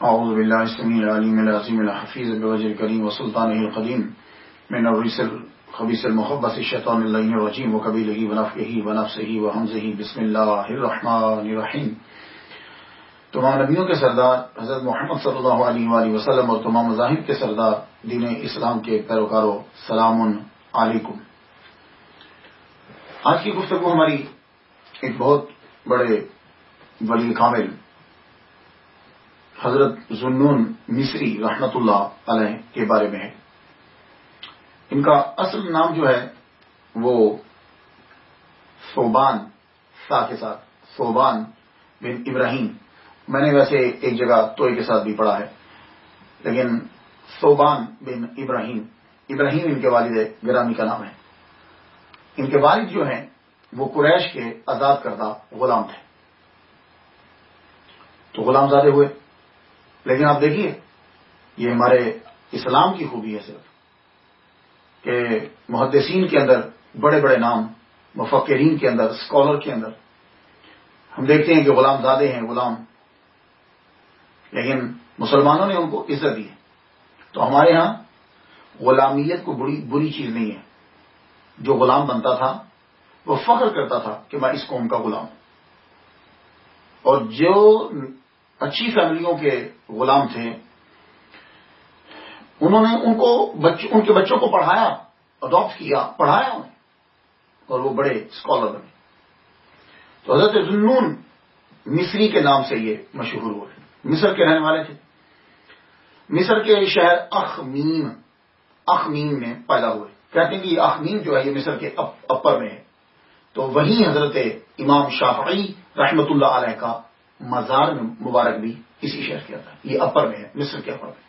اعوذ باللہ السمیع العلیم العظیم الحفیظ بوجہ الکریم وسلطانہ القدیم من الرجس الخبیث المخبث الشیطان اللعین الرجیم وقبیلہ ونفخہ ونفثہ وہمزہ بسم اللہ الرحمن الرحیم۔ تمام نبیوں کے سردار حضرت محمد صلی اللہ علیہ وآلہ وسلم اور تمام مذاہب کے سردار دین اسلام کے پیروکاروں، سلام علیکم۔ آج کی گفتگو ہماری ایک بہت بڑے ولی کامل حضرت ذوالنون مصری رحمت اللہ علیہ کے بارے میں ہے۔ ان کا اصل نام جو ہے وہ ثوبان سا کے ساتھ ثوبان بن ابراہیم، میں نے ویسے ایک جگہ توئے کے ساتھ بھی پڑھا ہے، لیکن ثوبان بن ابراہیم ان کے والد گرامی کا نام ہے۔ ان کے والد جو ہیں وہ قریش کے آزاد کردہ غلام تھے، تو غلام زادے ہوئے۔ لیکن آپ دیکھیے، یہ ہمارے اسلام کی خوبی ہے صرف کہ محدثین کے اندر بڑے بڑے نام، مفکرین کے اندر، اسکالر کے اندر ہم دیکھتے ہیں کہ غلام زادے ہیں، غلام، لیکن مسلمانوں نے ان کو عزت دی ہے۔ تو ہمارے ہاں غلامیت کو بری چیز نہیں ہے۔ جو غلام بنتا تھا وہ فخر کرتا تھا کہ میں اس قوم کا غلام ہوں، اور جو اچھی فیملیوں کے غلام تھے انہوں نے ان کے بچوں کو پڑھایا، اڈاپٹ کیا، پڑھایا انہیں، اور وہ بڑے اسکالر بنے۔ تو حضرت ذوالنون مصری کے نام سے یہ مشہور ہوئے۔ مصر کے رہنے والے تھے، مصر کے شہر اخمیم میں پیدا ہوئے۔ کہتے ہیں کہ یہ اخمیم جو ہے یہ مصر کے اپر میں ہے، تو وہیں حضرت امام شافعی رحمت اللہ علیہ کا مزار میں مبارک بھی اسی شہر کیا تھا۔ یہ اپر میں ہے، مصر کے اپر میں۔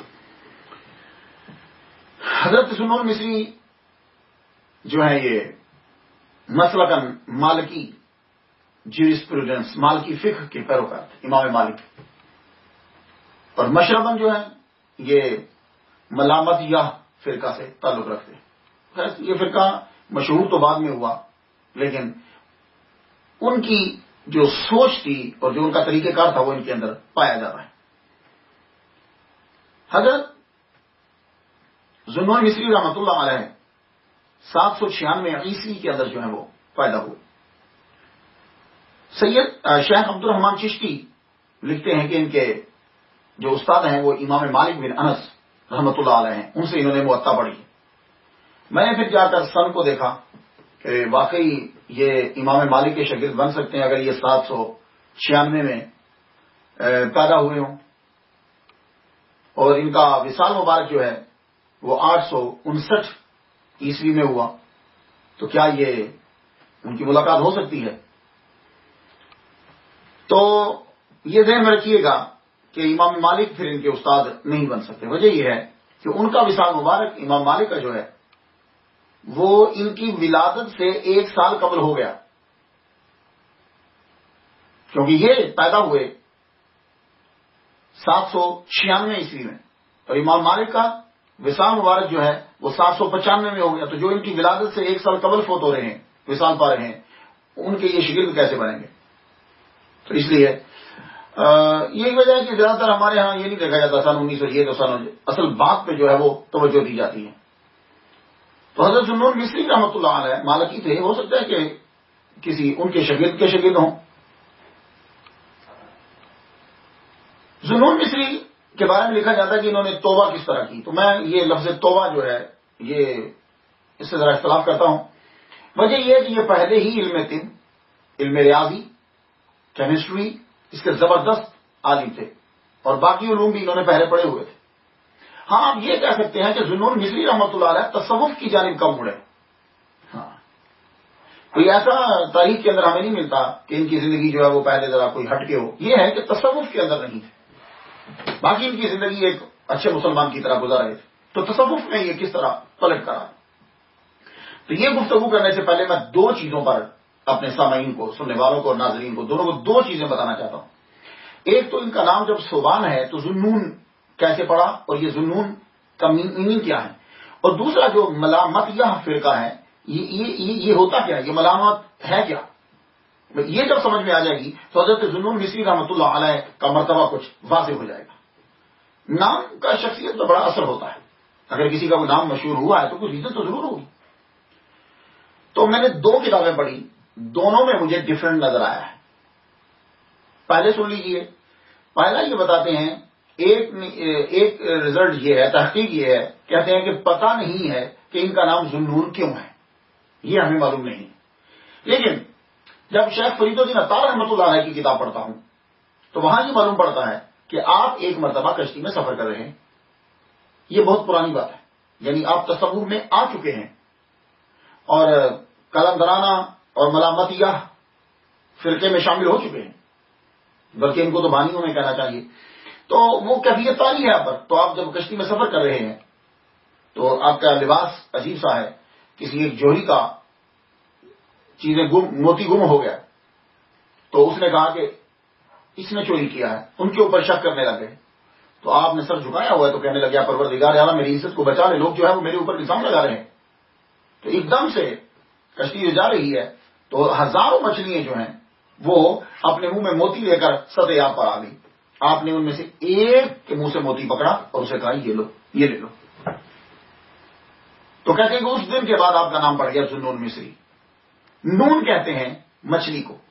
حضرت ذوالنون مصری جو ہے یہ مسلکن مالکی جیورسپروڈنس، مالکی فقہ کے پیروکار تھے، امام مالک۔ اور مشربن جو ہے یہ ملامت یا فرقہ سے تعلق رکھتے ہیں۔ یہ فرقہ مشہور تو بعد میں ہوا، لیکن ان کی جو سوچ تھی اور جو ان کا طریقہ کار تھا وہ ان کے اندر پایا جا رہا ہے۔ حضرت ذوالنون مصری رحمۃ اللہ علیہ 796 عیسوی کے اندر جو ہے وہ پیدا ہوئے۔ سید شیخ عبد الرحمن چشتی لکھتے ہیں کہ ان کے جو استاد ہیں وہ امام مالک بن انس رحمۃ اللہ علیہ ہیں، ان سے انہوں نے موطا پڑھی۔ میں نے پھر جا کر سن کو دیکھا کہ واقعی یہ امام مالک کے شاگرد بن سکتے ہیں اگر یہ 796 میں پیدا ہوئے ہوں، اور ان کا وصال مبارک جو ہے وہ 859 عیسوی میں ہوا، تو کیا یہ ان کی ملاقات ہو سکتی ہے؟ تو یہ ذہن میں رکھیے گا کہ امام مالک پھر ان کے استاد نہیں بن سکتے۔ وجہ یہ ہے کہ ان کا وصال مبارک امام مالک کا جو ہے وہ ان کی ولادت سے 1 سال قبل ہو گیا، کیونکہ یہ پیدا ہوئے 796 عیسوی میں، اور امام مالک کا وصال مبارک جو ہے وہ 795 میں ہو گیا۔ تو جو ان کی ولادت سے 1 سال قبل فوت ہو رہے ہیں، وصال پا رہے ہیں، ان کے یہ شاگرد کیسے بنیں گے؟ تو اس لیے یہی وجہ ہے کہ زیادہ تر ہمارے ہاں یہ نہیں دیکھا جاتا سن 1900 یہ تو سن، اصل بات پہ جو ہے وہ توجہ دی جاتی ہے۔ تو حضرت ذوالنون مصری رحمۃ اللہ علیہ مالکی تھے، ہو سکتا ہے کہ کسی ان کے شاگرد ہوں۔ ذوالنون مصری کے بارے میں لکھا جاتا ہے کہ انہوں نے توبہ کس طرح کی، تو میں یہ لفظ توبہ جو ہے یہ اس سے ذرا اختلاف کرتا ہوں۔ وجہ یہ ہے کہ یہ پہلے ہی علم طب، علم ریاضی، کیمسٹری اس کے زبردست عالم تھے، اور باقی علوم بھی انہوں نے پہلے پڑھے ہوئے تھے۔ ہاں، آپ یہ کہہ سکتے ہیں کہ ذوالنون مصری رحمۃ اللہ علیہ تصوف کی جانب کم مڑے۔ ہاں، کوئی ایسا تاریخ کے اندر ہمیں نہیں ملتا کہ ان کی زندگی جو ہے وہ پہلے ذرا کوئی ہٹ کے ہو، یہ ہے کہ تصوف کے اندر نہیں تھے، باقی ان کی زندگی ایک اچھے مسلمان کی طرح گزار رہے تھے۔ تو تصوف میں یہ کس طرح پلٹ کرا؟ تو یہ گفتگو کرنے سے پہلے میں 2 چیزوں پر اپنے سامعین کو، سننے والوں کو اور ناظرین کو، دونوں کو 2 چیزیں بتانا چاہتا ہوں۔ ایک تو ان کا نام جب ثوبان ہے تو ذوالنون کیسے پڑا، اور یہ ذوالنون کا میننگ کیا ہے، اور دوسرا جو ملامت یا فرقہ ہے یہ ہوتا کیا ہے، یہ ملامت ہے کیا؟ یہ جب سمجھ میں آ جائے گی تو حضرت ذوالنون مصری رحمۃ اللہ علیہ کا مرتبہ کچھ واضح ہو جائے گا۔ نام کا شخصیت پر بڑا اثر ہوتا ہے. اگر کسی کا کوئی نام مشہور ہوا ہے تو کچھ ریزن تو ضرور ہوگی. تو میں نے 2 کتابیں پڑھی, دونوں میں مجھے ڈفرنٹ نظر آیا ہے. پہلے سن لیجئے. پہلا یہ بتاتے ہیں, ایک رزلٹ یہ ہے, تحقیق یہ ہے, کہتے ہیں کہ پتہ نہیں ہے کہ ان کا نام ذوالنون کیوں ہے, یہ ہمیں معلوم نہیں. لیکن جب شیخ فرید الدین عطار رحمۃ اللہ علیہ کی کتاب پڑھتا ہوں تو وہاں یہ معلوم پڑتا ہے کہ آپ ایک مرتبہ کشتی میں سفر کر رہے ہیں. یہ بہت پرانی بات ہے, یعنی آپ تصور میں آ چکے ہیں اور قلندرانہ اور ملامتیہ فرقے میں شامل ہو چکے ہیں, بلکہ ان کو تو بانیوں میں کہنا چاہیے. تو وہ کیفیت تاری ہے آپ پر. تو آپ جب کشتی میں سفر کر رہے ہیں تو آپ کا لباس عجیب سا ہے, کسی ایک جوہری کا چیزیں موتی گم ہو گیا, تو اس نے کہا کہ اس نے چوری کیا ہے. ان کے اوپر شک کرنے لگے. تو آپ نے سر جھکایا ہوا ہے تو کہنے لگے پروردگار اعلیٰ میری عزت کو بچا لے, لوگ جو ہے وہ میرے اوپر الزام لگا رہے ہیں. تو ایک دم سے کشتی جو جا رہی ہے تو ہزاروں مچھلیاں جو ہیں وہ اپنے منہ میں موتی لے کر سطح آپ پر آ گئی. آپ نے ان میں سے ایک کے منہ سے موتی پکڑا اور اسے کہا یہ لو, یہ لے لو. تو کہتے ہیں کہ اس دن کے بعد آپ کا نام پڑ گیا ذوالنون مصری. نون کہتے ہیں مچھلی کو.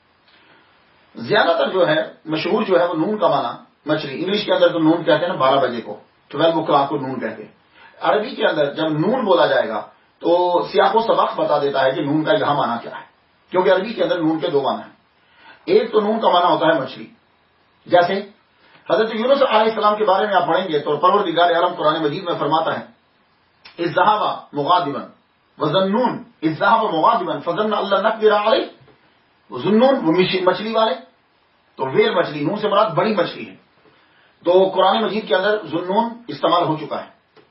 زیادہ تر جو ہے مشہور جو ہے وہ نون کا معنی مچھلی. انگلش کے اندر تو نون کہتے ہیں نا 12 بجے کو, 12 o'clock کو نون کہتے ہیں. عربی کے اندر جب نون بولا جائے گا تو سیاق و سبق بتا دیتا ہے کہ نون کا یہاں معنی کیا ہے, کیونکہ عربی کے اندر نون کے 2 معنی ہیں. ایک تو نون کا معنی ہوتا ہے مچھلی. جیسے حضرت یونس علیہ السلام کے بارے میں آپ پڑھیں گے تو پروردگار عالم قرآن مجید میں فرماتا ہے اذ ذهب مغاضبا وظنون اذ ذهب مغاضبا فظن ان لن نقدر عليه. ظنون وہ مچھلی والے, تو ویل مچھلی, نون سے مراد بڑی مچھلی ہے. تو قرآن مجید کے اندر ذوالنون استعمال ہو چکا ہے.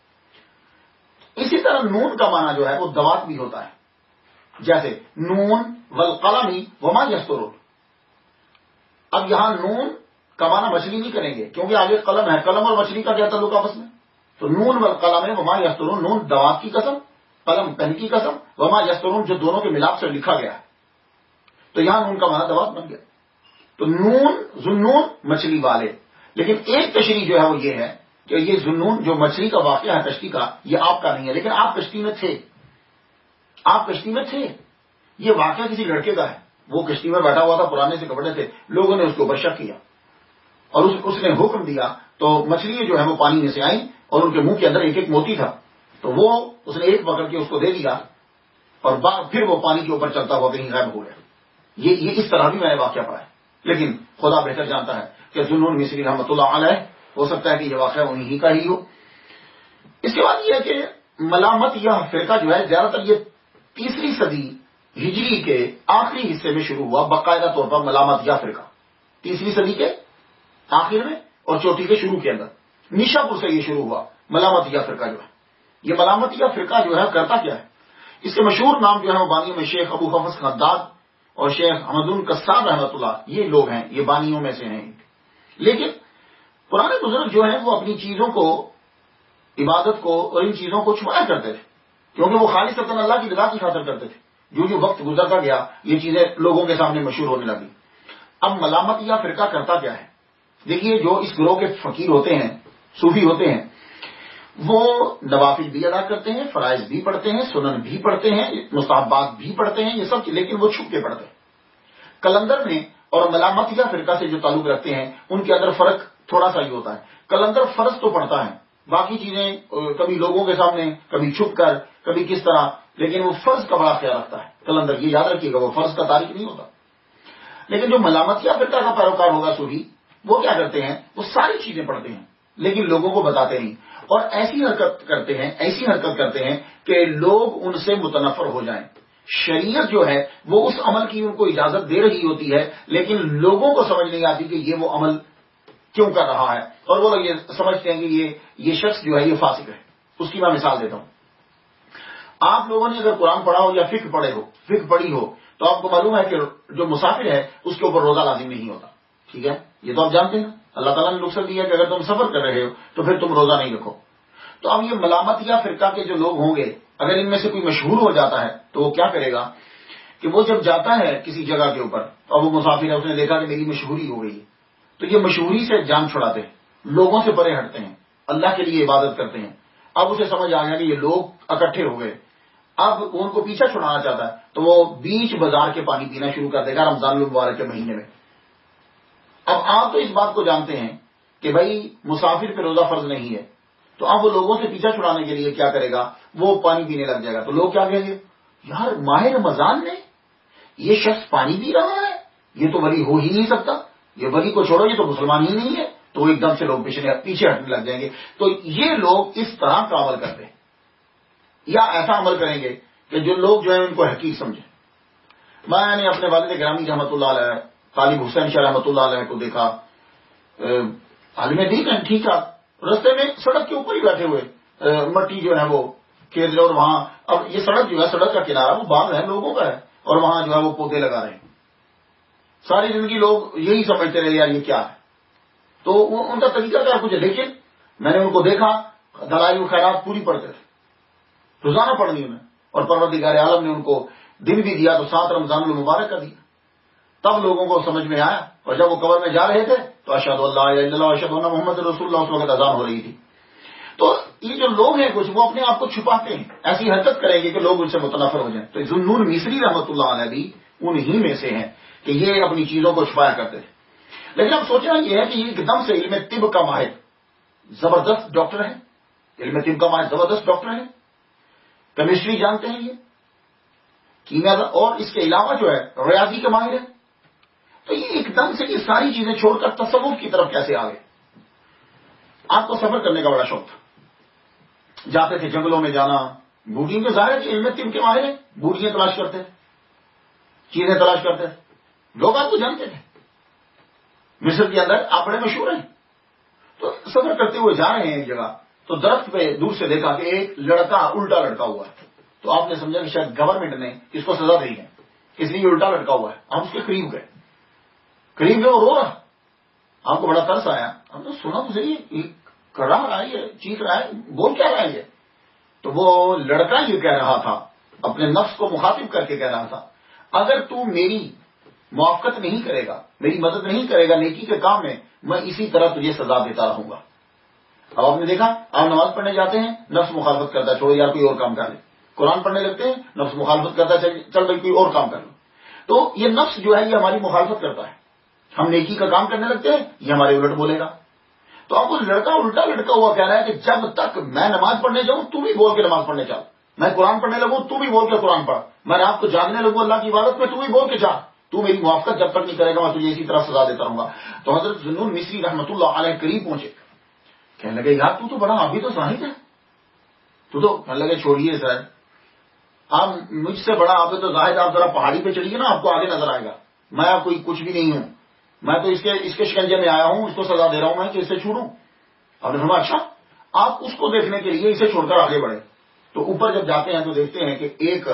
اسی طرح نون کا معنی جو ہے وہ دوات بھی ہوتا ہے. جیسے نون والقلم وما یسطرون. اب یہاں نون کا معنی مچھلی نہیں کریں گے کیونکہ آگے قلم ہے. قلم اور مچھلی کا کیا تعلق آپس میں؟ تو نون والقلم وما یسطرون, نون دوات کی قسم, قلم پن کی قسم, وما یسطرون جو دونوں کے ملاپ سے لکھا گیا ہے. تو یہاں نون کا معنی دوات بن گیا. تو نون ذوالنون مچھلی والے. لیکن ایک تشریح جو ہے وہ یہ ہے کہ یہ ذوالنون جو مچھلی کا واقعہ ہے کشتی کا, یہ آپ کا نہیں ہے, لیکن آپ کشتی میں تھے. آپ کشتی میں تھے. یہ واقعہ کسی لڑکے کا ہے. وہ کشتی میں بیٹھا ہوا تھا, پرانے سے کپڑے تھے, لوگوں نے اس کے اوپر شک کیا اور اس نے حکم دیا. تو مچھلیاں جو ہے وہ پانی میں سے آئیں اور ان کے منہ کے اندر ایک ایک موتی تھا. تو وہ اس نے ایک پکڑ کے اس کو دے دیا اور پھر وہ پانی کے اوپر چلتا ہوا کہیں غائب ہو گیا. یہ اس طرح بھی میں نے واقعہ پڑھا ہے, لیکن خدا بہتر جانتا ہے کہ ذوالنون مصری رحمۃ اللہ علیہ ہو سکتا ہے کہ یہ واقعہ انہی کا ہی ہو. اس کے بعد یہ ہے کہ ملامت یا فرقہ جو ہے زیادہ تر یہ 3 صدی ہجری کے آخری حصے میں شروع ہوا. باقاعدہ طور پر ملامت یا فرقہ 3 صدی کے آخر میں اور 4 کے شروع کے اندر نیشا پور سے یہ شروع ہوا. ملامت یا فرقہ جو ہے, یہ ملامت یا فرقہ جو ہے کرتا کیا ہے؟ اس کے مشہور نام جو ہے وہ بانیوں میں شیخ ابو حفص خداد اور شیخ حمدون قصاب رحمۃ اللہ, یہ لوگ ہیں, یہ بانیوں میں سے ہیں. لیکن پرانے بزرگ جو ہیں وہ اپنی چیزوں کو, عبادت کو اور ان چیزوں کو چھپایا کرتے تھے, کیونکہ وہ خالصتاً اللہ کی رضا کی خاطر کرتے تھے. جو وقت گزرتا گیا یہ چیزیں لوگوں کے سامنے مشہور ہونے لگی. اب ملامت یا فرقہ کرتا کیا ہے؟ دیکھیے, جو اس گروہ کے فقیر ہوتے ہیں, صوفی ہوتے ہیں, وہ نوافل بھی ادا کرتے ہیں, فرائض بھی پڑھتے ہیں, سنن بھی پڑھتے ہیں, مستحبات بھی پڑھتے ہیں, یہ سب, لیکن وہ چھپ کے پڑھتے ہیں. کلندر میں اور ملامت یا فرقہ سے جو تعلق رکھتے ہیں ان کے اندر فرق تھوڑا سا ہی ہوتا ہے. کلندر فرض تو پڑھتا ہے, باقی چیزیں کبھی لوگوں کے سامنے, کبھی چھپ کر, کبھی کس طرح, لیکن وہ فرض کا بڑا خیال رکھتا ہے. کلندر یہ یاد رکھیے گا, وہ فرض کا تارک نہیں ہوتا. لیکن جو ملامت یا فرقہ کا پیروکار ہوگا صوفی, وہ کیا کرتے ہیں, وہ ساری چیزیں پڑھتے ہیں لیکن لوگوں کو بتاتے نہیں, اور ایسی حرکت کرتے ہیں کہ لوگ ان سے متنفر ہو جائیں. شریعت جو ہے وہ اس عمل کی ان کو اجازت دے رہی ہوتی ہے, لیکن لوگوں کو سمجھ نہیں آتی کہ یہ وہ عمل کیوں کر رہا ہے, اور وہ لوگ یہ سمجھتے ہیں کہ یہ شخص جو ہے یہ فاسق ہے. اس کی میں مثال دیتا ہوں. آپ لوگوں نے اگر قرآن پڑھا ہو یا فقہ پڑھی ہو تو آپ کو معلوم ہے کہ جو مسافر ہے اس کے اوپر روزہ لازم نہیں ہوتا. ٹھیک ہے, یہ تو آپ جانتے ہیں. اللہ تعالیٰ نے رخصت دیا کہ اگر تم سفر کر رہے ہو تو پھر تم روزہ نہیں رکھو. تو اب یہ ملامت یا فرقہ کے جو لوگ ہوں گے, اگر ان میں سے کوئی مشہور ہو جاتا ہے تو وہ کیا کرے گا کہ وہ جب جاتا ہے کسی جگہ کے اوپر اور وہ مسافر ہے, اس نے دیکھا کہ میری مشہوری ہو گئی, تو یہ مشہوری سے جان چھڑاتے ہیں. لوگوں سے پرے ہٹتے ہیں، اللہ کے لیے عبادت کرتے ہیں. اب اسے سمجھ آ گیا کہ یہ لوگ اکٹھے ہو گئے، اب وہ ان کو پیچھا چھڑانا چاہتا ہے، تو وہ بیچ بازار کے پانی پینا شروع کر دے گا رمضان المبارک کے مہینے میں. اب آپ تو اس بات کو جانتے ہیں کہ بھائی مسافر پہ روزہ فرض نہیں ہے، تو اب وہ لوگوں سے پیچھا چھڑانے کے لیے کیا کرے گا، وہ پانی پینے لگ جائے گا. تو لوگ کیا کہیں گے، یار ماہ رمضان میں یہ شخص پانی پی رہا ہے، یہ تو ولی ہو ہی نہیں سکتا، یہ ولی کو چھوڑو یہ تو مسلمان ہی نہیں ہے. تو وہ ایک دم سے لوگ پیچھے ہٹنے لگ جائیں گے. تو یہ لوگ اس طرح کا عمل کرتے ہیں، یا ایسا عمل کریں گے کہ جو لوگ جو ہے ان کو حقیق سمجھیں. میں نے اپنے والد گرامی رحمۃ اللہ علیہ طالب حسین شاہ رحمۃ اللہ علیہ کو دیکھا، عالم دین ہے، ٹھیک ہے، رستے میں سڑک کے اوپر ہی بیٹھے ہوئے، مٹی جو ہے وہ کھیت رہے، اور وہاں اب یہ سڑک جو ہے سڑک کا کنارہ وہ باغ ہے لوگوں کا ہے، اور وہاں جو ہے وہ پودے لگا رہے ہیں. ساری زندگی لوگ یہی سمجھتے رہے یار یہ کیا ہے. تو ان کا طریقہ کیا کچھ ہے، لیکن میں نے ان کو دیکھا دلائل و خیرات پوری پڑھتے تھے، روزانہ پڑھنی انہیں، اور پروردگار عالم نے ان کو دن بھی دیا تو 7 رمضان المبارک کا دیا. تب لوگوں کو سمجھ میں آیا، اور جب وہ قبر میں جا رہے تھے تو اشہد اللہ الہ الا اللہ اشہد ان محمد رسول اللہ، اس وقت اذان ہو رہی تھی. تو یہ جو لوگ ہیں کچھ وہ اپنے آپ کو چھپاتے ہیں، ایسی حرکت کریں گے کہ لوگ ان سے متنفر ہو جائیں. تو ذوالنون مصری رحمۃ اللہ علیہ بھی انہی میں سے ہیں کہ یہ اپنی چیزوں کو چھپایا کرتے تھے. لیکن اب سوچنا یہ ہے کہ یہ ایک دم سے علم طب کا ماہر زبردست ڈاکٹر ہے، علم طب کا ماہر زبردست ڈاکٹر ہے، کیمسٹری جانتے ہیں یہ، کیمیا، اور اس کے علاوہ جو ہے ریاضی کے ماہر ہے. تو یہ ایک دم سے یہ ساری چیزیں چھوڑ کر تصوف کی طرف کیسے آ گئے؟ آپ کو سفر کرنے کا بڑا شوق تھا، جاتے تھے جنگلوں میں جانا، بوڑھیوں کے ظاہر ہے علم طب کے ماہر ہیں، بوڑھیاں تلاش کرتے تھے، چیزیں تلاش کرتے تھے، لوگ آپ کو جانتے تھے. مصر کے اندر آپ بڑے مشہور ہیں. تو سفر کرتے ہوئے جا رہے ہیں ایک جگہ، تو درخت پہ دور سے دیکھا کہ ایک لڑکا الٹا لٹکا ہوا ہے. تو آپ نے سمجھا کہ شاید گورنمنٹ نے اس کو سزا دی ہے، اس لیے الٹا لٹکا ہوا ہے. آپ اس کے قریب گئے وہ رو رہا، آپ کو بڑا ترس آیا. ہم نے سنا تو صحیح کر رہا ہے، یہ چیخ رہا ہے، بول کیا رہا ہے یہ؟ تو وہ لڑکا یہ کہہ رہا تھا، اپنے نفس کو مخاطب کر کے کہہ رہا تھا، اگر تو میری موافقت نہیں کرے گا، میری مدد نہیں کرے گا نیکی کے کام میں اسی طرح تجھے سزا دیتا رہوں گا. اب آپ نے دیکھا، آپ نماز پڑھنے جاتے ہیں، نفس مخالفت کرتا ہے، چھوڑو یار کوئی اور کام کر لے. قرآن پڑھنے لگتے ہیں، نفس مخالفت کرتا ہے، چل بھائی کوئی اور کام کر لو. تو یہ نفس جو ہے یہ ہماری مخالفت کرتا ہے. ہم نیکی کا کام کرنے لگتے ہیں، یہ ہمارے الٹ بولے گا. تو اب وہ لڑکا الٹا لٹکا ہوا کہہ رہا ہے کہ جب تک میں نماز پڑھنے جاؤں تو بھی بول کے نماز پڑھنے چل، میں قرآن پڑھنے لگوں تو بھی بول کے قرآن پڑھ، میں رات کو جاگنے لگوں اللہ کی عبادت میں تو بھی بول کے جا، تو میری موافقت جب تک نہیں کرے گا میں تجھے اسی طرح سزا دیتا رہوں گا. تو حضرت ذوالنون مصری رحمۃ اللہ علیہ قریب پہنچے، کہنے لگے یار تو بڑا عابد و زاہد ہے، تو کہنے لگے چھوڑیے سر، آپ مجھ سے بڑا عابد و زاہد، آپ ذرا پہاڑی پہ چڑھیے نا، آپ کو آگے نظر آئے گا. میں آپ کوئی کچھ بھی نہیں ہوں، میں تو اس کے شکنجے میں آیا ہوں، اس کو سزا دے رہا ہوں میں کہ اسے چھوڑوں. آپ نے فرمایا اچھا، آپ اس کو دیکھنے کے لیے اسے چھوڑ کر آگے بڑھے. تو اوپر جب جاتے ہیں تو دیکھتے ہیں کہ ایک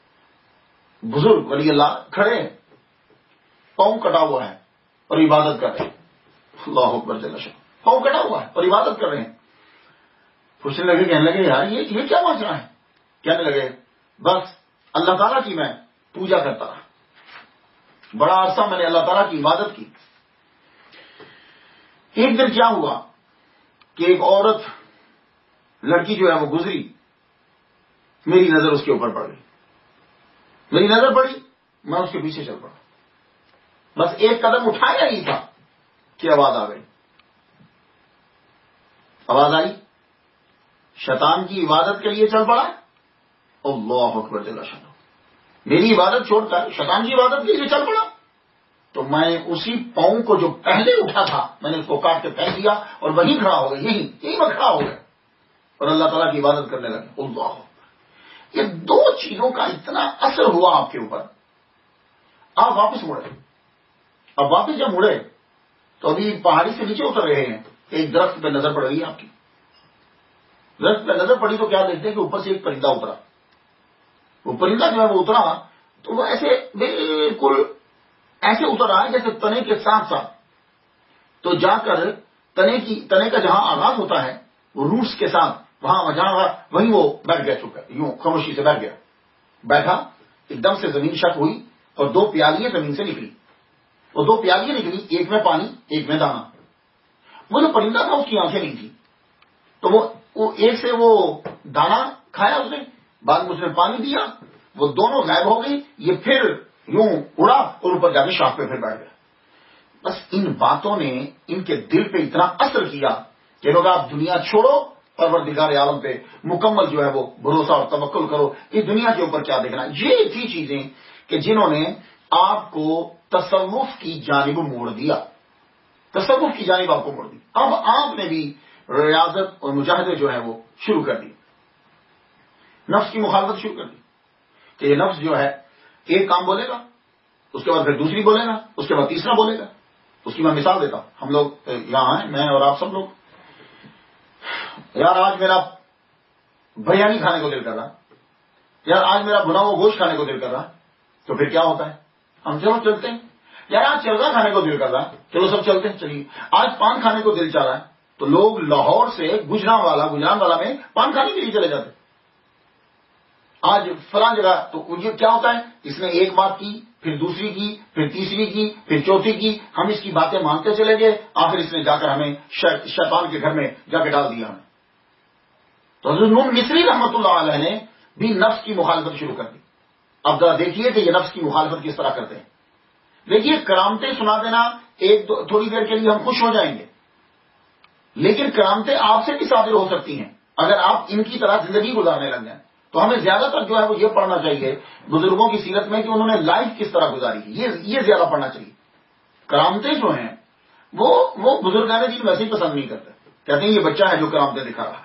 بزرگ ولی اللہ کھڑے ہیں، پاؤں کٹا ہوا ہے اور عبادت کر رہے ہیں. اللہ اکبر جل شانہ، پاؤں کٹا ہوا ہے اور عبادت کر رہے ہیں. پوچھنے لگے، کہنے لگے یار یہ کیا ماجرا ہے؟ کہنے لگے بس اللہ تعالیٰ کی میں پوجا کرتا رہا، بڑا عرصہ میں نے اللہ تعالیٰ کی عبادت کی. ایک دن کیا ہوا کہ ایک عورت لڑکی جو ہے وہ گزری، میری نظر اس کے اوپر پڑ گئی، میری نظر پڑی، میں اس کے پیچھے چل پڑا. بس ایک قدم اٹھایا ہی تھا کہ آواز آ گئی. آواز آئی، شیطان کی عبادت کے لیے چل پڑا. اللہ اکبر جل شانہ، میری عبادت چھوڑ کر شیطان کی عبادت کے لیے چل پڑا. تو میں اسی پاؤں کو جو پہلے اٹھا تھا میں نے اس کو کاٹ کے پھینک دیا اور وہیں کھڑا ہو گیا، یہی میں کھڑا ہو گیا اور اللہ تعالیٰ کی عبادت کرنے لگے. اللہ، یہ دو چیزوں کا اتنا اثر ہوا آپ کے اوپر. آپ واپس مڑے، اب واپس جب مڑے تو ابھی پہاڑی سے نیچے اتر رہے ہیں، ایک درخت پہ نظر پڑ رہی ہے آپ کی. درخت پہ نظر پڑی تو کیا دیکھتے ہیں کہ اوپر سے ایک پرندہ اترا. وہ پرندہ جو ہے وہ اترا تو وہ ایسے بالکل ایسے اتر رہا ہے جیسے تنے کے ساتھ ساتھ، تو جا کر تنے کا جہاں آغاز ہوتا ہے وہ روٹس کے ساتھ وہاں جہاں وہیں وہ بیٹھ گیا، چکا یوں خاموشی سے بیٹھ گیا. بیٹھا، ایک دم سے زمین شک ہوئی اور 2 پیالیاں زمین سے نکلی. وہ 2 پیالیاں نکلی، ایک میں پانی ایک میں دانا. وہ جو پرندہ تھا اس کی آنکھیں نہیں تھی، تو وہ ایک سے وہ دانا کھایا اس نے، بعد میں اس نے پانی دیا، وہ دونوں غائب ہو گئی، یہ پھر یوں اڑا اور اوپر جا کے شاخ پہ پھر بیٹھ گیا۔ بس ان باتوں نے ان کے دل پہ اتنا اثر کیا کہ لوگ آپ دنیا چھوڑو، پروردگار عالم پہ مکمل جو ہے وہ بھروسہ اور توکل کرو، یہ دنیا کے اوپر کیا دیکھنا۔ یہ تھی چیزیں کہ جنہوں نے آپ کو تصوف کی جانب موڑ دیا، تصوف کی جانب آپ کو موڑ دی۔ اب آپ نے بھی ریاضت اور مجاہدے جو ہے وہ شروع کر دی، نفس کی مخالفت شروع کر دی کہ یہ نفس جو ہے ایک کام بولے گا، اس کے بعد پھر دوسری بولے گا، اس کے بعد تیسرا بولے گا۔ اس کی میں مثال دیتا ہوں، ہم لوگ یہاں ہیں، میں اور آپ سب لوگ، یار آج میرا بریانی کھانے کو دل کر رہا، یار آج میرا بنا ہوا گوشت کھانے کو دل کر رہا، تو پھر کیا ہوتا ہے؟ ہم چلو چلتے ہیں۔ یار آج چلگا کھانے کو دل کر رہا، چلو سب چلتے ہیں، چلیے۔ آج پان کھانے کو دل چاہ رہا ہے، تو لوگ لاہور سے گجران والا میں پان کھانے کے لیے چلے جاتے۔ آج فلاں جگہ، تو یہ کیا ہوتا ہے؟ اس نے ایک بات کی، پھر دوسری کی، پھر تیسری کی، پھر چوتھی کی، ہم اس کی باتیں مانتے چلے گئے، آخر اس نے جا کر ہمیں شیطان کے گھر میں جا کے ڈال دیا ہمیں۔ تو حضرت نون مصری رحمۃ اللہ علیہ نے بھی نفس کی مخالفت شروع کر دی۔ اب ذرا دیکھیے کہ یہ نفس کی مخالفت کس طرح کرتے ہیں۔ دیکھیے، کرامتیں سنا دینا تھوڑی دیر کے لیے ہم خوش ہو جائیں گے، لیکن کرامتیں آپ سے بھی صادر ہو سکتی ہیں اگر آپ ان کی طرح زندگی گزارنے لگ جائیں۔ تو ہمیں زیادہ تر جو ہے وہ یہ پڑھنا چاہیے بزرگوں کی سیرت میں کہ انہوں نے لائف کس طرح گزاری ہے، یہ زیادہ پڑھنا چاہیے۔ کرامتیں جو ہیں وہ بزرگان دین ویسے ہی پسند نہیں کرتے، کہتے ہیں یہ بچہ ہے جو کرامتیں دکھا رہا ہے۔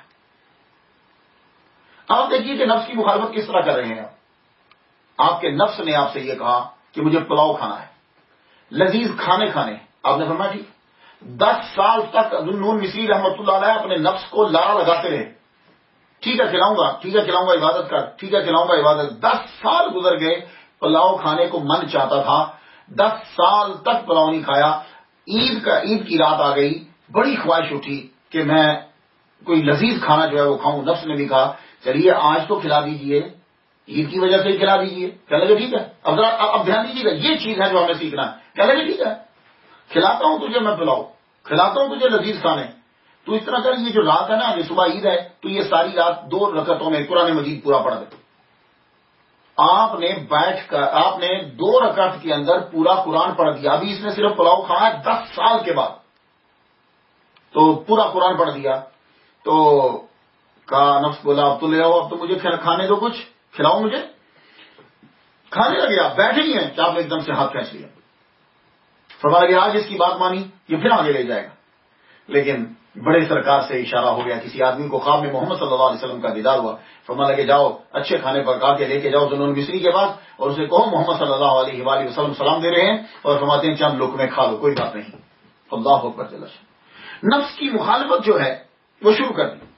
آپ دیکھیے کہ نفس کی مخالفت کس طرح کر رہے ہیں۔ آپ کے نفس نے آپ سے یہ کہا کہ مجھے پلاؤ کھانا ہے، لذیذ کھانے آپ نے فرمایا ٹھیک۔ 10 سال تک نون مصری رحمۃ اللہ علیہ اپنے نفس کو لارا لگاتے رہے، ٹھیک ہے کھلاؤں گا، ٹھیک ہے کھلاؤں گا، عبادت کر، ٹھیک ہے کھلاؤں گا، عبادت۔ 10 سال گزر گئے، پلاؤ کھانے کو من چاہتا تھا، 10 سال تک پلاؤ نہیں کھایا۔ عید کی رات آ گئی، بڑی خواہش اٹھی کہ میں کوئی لذیذ کھانا جو ہے وہ کھاؤں۔ نفس نے بھی کہا چلیے آج تو کھلا دیجئے، عید کی وجہ سے ہی کھلا دیجئے۔ کہنے لگے ٹھیک ہے، اب دھیان دیجیے گا، یہ چیز ہے جو ہمیں سیکھنا ہے۔ کہنے لگے ٹھیک ہے، کھلاتا ہوں تجھے میں پلاؤ، کھلاتا ہوں تجھے لذیذ کھانے، تو اس طرح کر یہ جو رات ہے نا، یہ صبح عید ہے تو یہ ساری رات 2 رکعتوں میں قرآن مجید پورا پڑھ دے۔ آپ نے بیٹھ کر آپ نے 2 رکعت کے اندر پورا قرآن پڑھ دیا۔ ابھی اس نے صرف پلاؤ کھایا 10 سال کے بعد، تو پورا قرآن پڑھ دیا۔ تو کہا، نفس بولا اب تو لے آؤ، اب تو مجھے کھانے دو، کچھ کھلاؤ مجھے۔ کھانے لگے، آپ بیٹھے ہی ہیں کہ آپ نے ایک دم سے ہاتھ کھینچ لیا۔ فرمایا کہ آج اس کی بات مانی، یہ پھر آگے لے جائے گا۔ لیکن بڑے سرکار سے اشارہ ہو گیا، کسی آدمی کو خواب میں محمد صلی اللہ علیہ وسلم کا دیدار ہوا۔ فرمایا لگے جاؤ اچھے کھانے پکا کے لے کے جاؤ ذوالنون مصری کے پاس، اور اسے کہو محمد صلی اللہ علیہ وآلہ وسلم سلام دے رہے ہیں اور فرماتے ہیں چند لقمے کھا لو، کوئی بات نہیں۔ اللہ اکبر جل شانہ۔ نفس کی مخالفت جو ہے وہ شروع کر دی۔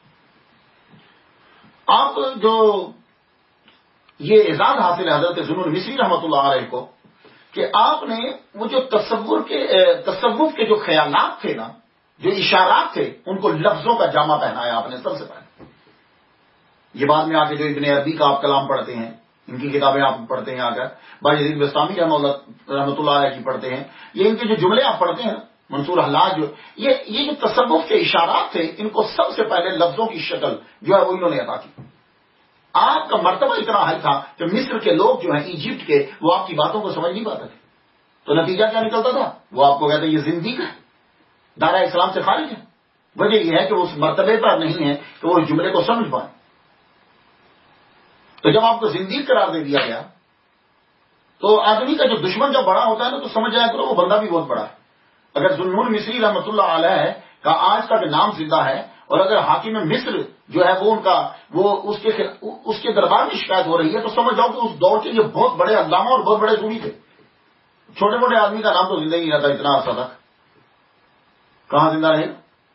آپ جو یہ اعزاز حاصل ہے حضرت ذوالنون مصری رحمۃ اللہ علیہ کو کہ آپ نے وہ جو تصوف کے جو خیالات تھے نا، جو اشارات تھے، ان کو لفظوں کا جامع پہنایا آپ نے سب سے پہلے۔ یہ بعد میں آ کے جو ابن عربی کا آپ کلام پڑھتے ہیں، ان کی کتابیں آپ پڑھتے ہیں، آ کر باجید بستامی رحمۃ اللہ علیہ کی پڑھتے ہیں، یہ ان کے جو جملے آپ پڑھتے ہیں منصور حلاج، جو یہ جو تصوف کے اشارات تھے، ان کو سب سے پہلے لفظوں کی شکل جو ہے وہ انہوں نے عطا کی۔ آپ کا مرتبہ اتنا ہائی تھا کہ مصر کے لوگ جو ہیں، ایجپٹ کے، وہ آپ کی باتوں کو سمجھ نہیں پاتے تھے۔ تو نتیجہ کیا نکلتا تھا؟ وہ آپ کو کہتے ہیں یہ زندیق ہے، دائرہ اسلام سے خارج ہے۔ وجہ یہ ہے کہ وہ اس مرتبے پر نہیں ہے کہ وہ اس جملے کو سمجھ پائیں۔ تو جب آپ کو زندیق قرار دے دیا گیا، تو آدمی کا جو دشمن جب بڑا ہوتا ہے نا، تو سمجھ جایا کرو وہ بندہ بھی بہت بڑا ہے۔ اگر ذوالنون مصری رحمۃ اللہ علیہ کا آج تک نام زندہ ہے، اور اگر حاکم مصر جو ہے وہ ان کا اس کے دربار میں شکایت ہو رہی ہے، تو سمجھ جاؤ کہ اس دور کے یہ بہت بڑے علامہ اور بہت بڑے صوفی تھے۔ چھوٹے موٹے آدمی کا نام تو زندہ ہی رہتا اتنا عرصہ تک، کہاں زندہ رہے گا؟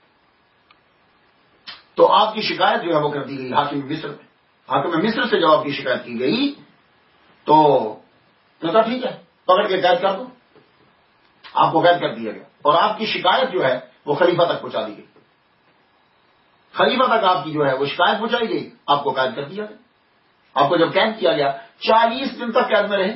تو آپ کی شکایت جو ہے وہ کر دی گئی حاکم مصر میں۔ حاکم مصر سے جب آپ کی شکایت کی گئی تو کہا ٹھیک ہے، پکڑ کے قید کر دو۔ آپ کو قید کر دیا گیا، اور آپ کی شکایت جو ہے وہ خلیفہ تک پہنچا دی گئی۔ خلیفہ تک آپ کی جو ہے وہ شکایت پہنچائی گئی، آپ کو قید کر دیا گیا۔ آپ کو جب قید کیا گیا 40 دن تک قید میں رہے،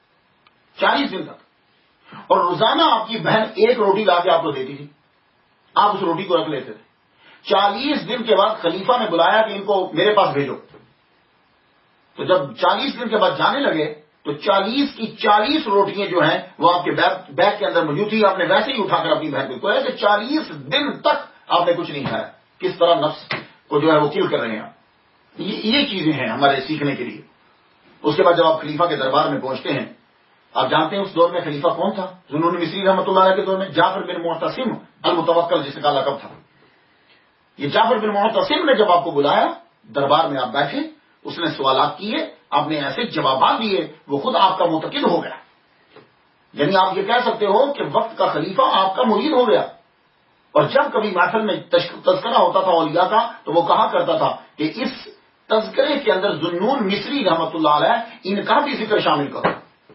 40 دن تک، اور روزانہ آپ کی بہن 1 روٹی لا کے آپ کو دیتی تھی۔ آپ اس روٹی کو رکھ لیتے تھے. 40 دن کے بعد خلیفہ نے بلایا کہ ان کو میرے پاس بھیجو. تو جب 40 دن کے بعد جانے لگے تو 40 کی 40 روٹیاں جو ہیں وہ آپ کے بیگ کے اندر موجود تھی. آپ نے ویسے ہی اٹھا کر اپنی بہن کو کہ 40 دن تک آپ نے کچھ نہیں کھایا. کس طرح نفس کو جو ہے وہ کل کر رہے ہیں. یہ چیزیں ہیں ہمارے سیکھنے کے لیے. اس کے بعد جب آپ خلیفہ کے دربار میں پہنچتے ہیں, آپ جانتے ہیں اس دور میں خلیفہ کون تھا؟ ذوالنون مصری رحمۃ اللہ علیہ کے دور میں جعفر بن معتصم المتوکل جس کا لقب تھا. یہ جعفر بن معتصم نے جب آپ کو بلایا, دربار میں آپ بیٹھے, اس نے سوالات کیے, آپ نے ایسے جوابات دیے, وہ خود آپ کا معتقد ہو گیا. یعنی آپ یہ کہہ سکتے ہو کہ وقت کا خلیفہ آپ کا مرید ہو گیا. اور جب کبھی محفل میں تذکرہ ہوتا تھا اولیاء کا تو وہ کہا کرتا تھا کہ اس تذکرے کے اندر ذوالنون مصری رحمۃ اللہ علیہ ان کا بھی ذکر شامل کرو.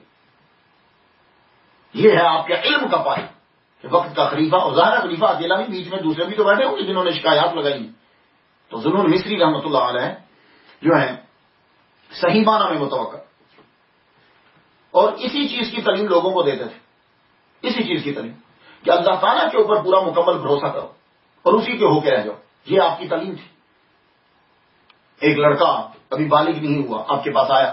یہ ہے آپ کے علم کا پائے کہ وقت کا خلیفہ, اور ظاہر خلیفہ اکیلا نہیں, بیچ میں دوسرے بھی تو بیٹھے ہوں گے جنہوں نے شکایات لگائی. تو ذوالنون مصری رحمۃ اللہ علیہ جو ہیں صحیح معنی میں متوکل, اور اسی چیز کی تعلیم لوگوں کو دیتے تھے. اسی چیز کی تعلیم کہ اللہ تعالیٰ کے اوپر پورا مکمل بھروسہ کرو اور اسی کے ہو کے رہ جاؤ. یہ آپ کی تعلیم تھی. ایک لڑکا ابھی بالغ نہیں ہوا آپ کے پاس آیا,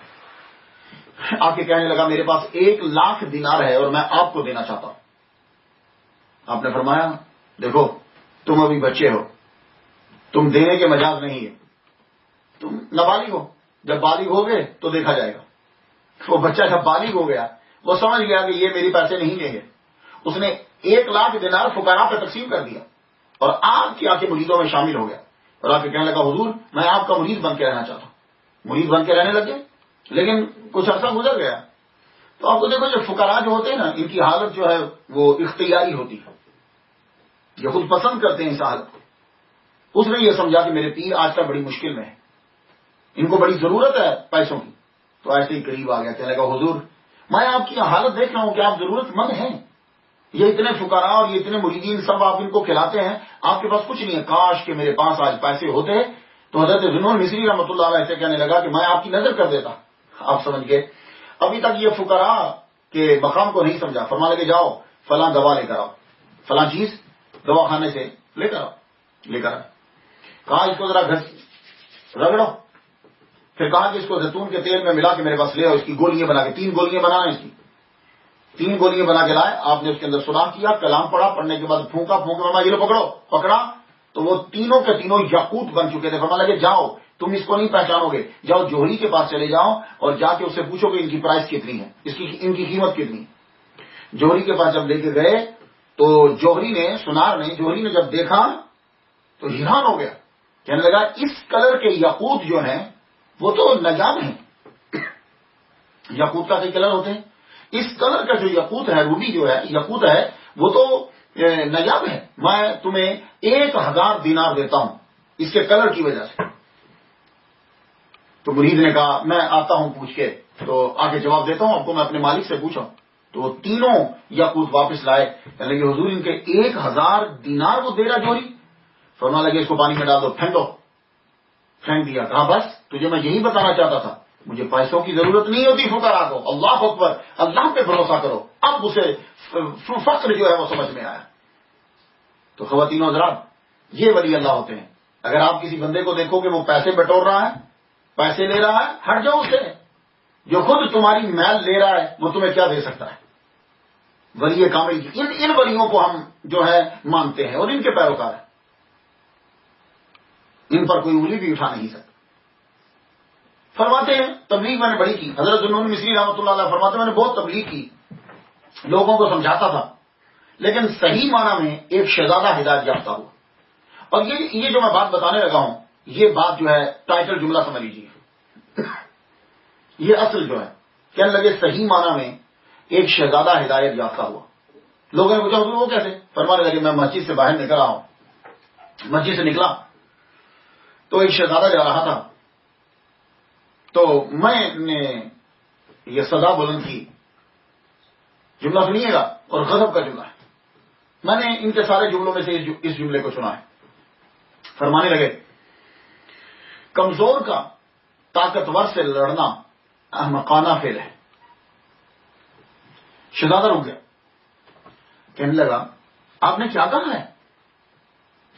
آ کے کہنے لگا میرے پاس 1,00,000 دینار ہے اور میں آپ کو دینا چاہتا ہوں. آپ نے فرمایا دیکھو تم ابھی بچے ہو, تم دینے کے مجاز نہیں ہے, تم نابالغ ہو, جب بالغ ہو گئے تو دیکھا جائے گا. وہ بچہ جب بالغ ہو گیا وہ سمجھ گیا کہ یہ میری پیسے نہیں لیں گے. اس نے 1,00,000 دینار فقراء پہ تقسیم کر دیا اور آپ کی آ کے مریدوں میں شامل ہو گیا, اور آ کے کہنے لگا حضور میں آپ کا مرید بن کے رہنا چاہتا ہوں. مرید بن کے رہنے لگے, لیکن کچھ عرصہ گزر گیا تو آپ کو دیکھو جو فقراء جو ہوتے ہیں نا, ان کی حالت جو ہے وہ اختیاری ہوتی ہے, یہ خود پسند کرتے ہیں اس حالت کو. اس نے یہ سمجھا کہ میرے پیر آج کل بڑی مشکل میں ہے, ان کو بڑی ضرورت ہے پیسوں کی. تو ایسے ہی قریب آ گیا, کہنے لگا حضور میں آپ کی حالت دیکھ رہا ہوں کہ آپ ضرورت مند ہیں. یہ اتنے فقراء اور یہ اتنے مریدین سب آپ ان کو کھلاتے ہیں, آپ کے پاس کچھ نہیں ہے. کاش کہ میرے پاس آج پیسے ہوتے. تو حضرت ذوالنون مصری رحمۃ اللہ علیہ سے کہنے لگا کہ میں آپ کی نظر کر دیتا. آپ سمجھ گئے, ابھی تک یہ فقراء کے مقام کو نہیں سمجھا. فرمانے لگے جاؤ فلاں دوا لے کر آؤ, فلاں چیز دوا خانے سے لے کر آؤ. کہا اس کو ذرا رگڑو. پھر کہا کہ اس کو زیتون کے تیل میں ملا کے میرے پاس لے آؤ, اس کی گولیاں بنا کے 3 گولیاں بنانا, اس کی 3 گولیاں بنا کے لائے. آپ نے اس کے اندر سوراخ کیا, کلام پڑھا, پڑھنے کے بعد پھونکا, یہ لو پکڑو. پکڑا تو وہ تینوں کے تینوں یاقوت بن چکے تھے. فرمانے لگے جاؤ تم اس کو نہیں پہچانو گے, جاؤ جوہری کے پاس چلے جاؤ اور جا کے اس سے پوچھو کہ ان کی پرائس کتنی ہے, ان کی قیمت کتنی ہے. جوہری کے پاس جب لے کے گئے تو جوہری نے جب دیکھا تو حیران ہو گیا. کہنے لگا اس کلر کے یاقوت جو ہیں وہ تو نایاب ہیں. یاقوت کا کئی کلر ہوتے ہیں, اس کلر کا جو یاقوت ہے, روبی جو ہے یاقوت ہے, وہ تو نایاب ہے. میں تمہیں 1,000 دینار دیتا ہوں اس کے کلر کی وجہ سے. تو مرید نے کہا میں آتا ہوں پوچھ کے, تو آ کے جواب دیتا ہوں آپ کو, میں اپنے مالک سے پوچھا. تو وہ تینوں یاقوت واپس لائے. کہنے لگے حضور ان کے 1,000 دینار وہ دے رہا جوہری. فرمانے لگے اس کو پانی میں ڈال دو, پھینک دیا. کہا بس تجھے میں یہی بتانا چاہتا تھا, مجھے پیسوں کی ضرورت نہیں ہوتی فقراء کو. اللہ اکبر, اللہ پہ بھروسہ کرو. اب اسے فقر جو ہے وہ سمجھ میں آیا. تو خواتین و حضرات, یہ ولی اللہ ہوتے ہیں. اگر آپ کسی بندے کو دیکھو کہ وہ پیسے بٹور رہا ہے, پیسے لے رہا ہے, ہٹ جاؤ اس سے. جو خود تمہاری میل لے رہا ہے وہ تمہیں کیا دے سکتا ہے؟ ولی کامل کی ان ولیوں کو ہم جو ہے مانتے ہیں اور ان کے پیروکار ہیں. ان پر کوئی انگلی بھی اٹھا نہیں سکتا. فرماتے ہیں تبلیغ میں نے بڑی کی. حضرت ذوالنون مصری رحمۃ اللہ علیہ فرماتے ہیں میں نے بہت تبلیغ کی, لوگوں کو سمجھاتا تھا, لیکن صحیح معنی میں ایک شہزادہ ہدایت یافتہ ہوا. اور یہ جو میں بات بتانے لگا ہوں, یہ بات جو ہے ٹائٹل جملہ سمجھ لیجیے. یہ اصل جو ہے, کہنے لگے صحیح معنی میں ایک شہزادہ ہدایت یافتہ ہوا. لوگوں نے پوچھا وہ کیسے؟ فرمانے لگے میں مسجد سے باہر نکل رہا ہوں, مسجد سے نکلا تو ایک شہزادہ جا رہا تھا, تو میں نے یہ صدا بلند کی. جملہ سنیے گا اور غضب کا جملہ ہے. میں نے ان کے سارے جملوں میں سے اس جملے کو سنا ہے. فرمانے لگے کمزور کا طاقتور سے لڑنا احمقانہ فعل ہے. شہزادہ رک گیا, کہنے لگا آپ نے کیا کہا ہے؟